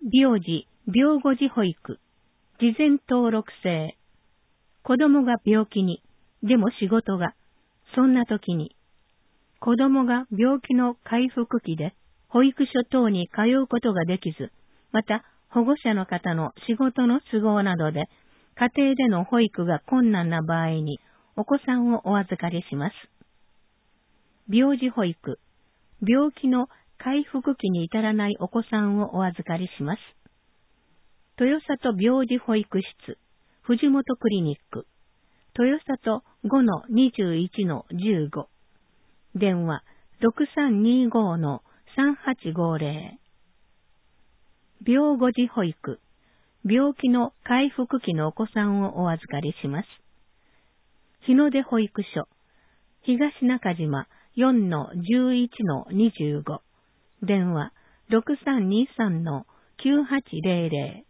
病児、病後児保育、事前登録制。子供が病気に、でも仕事が、そんな時に、子供が病気の回復期で、保育所等に通うことができず、また保護者の方の仕事の都合などで、家庭での保育が困難な場合に、お子さんをお預かりします。病児保育、病気の回復期に至らないお子さんをお預かりします。豊里病児保育室、藤本クリニック、豊里 5-21-15、電話 6325-3850。病後児保育、病気の回復期のお子さんをお預かりします。日の出保育所、東中島 4-11-25、電話 6323-9800。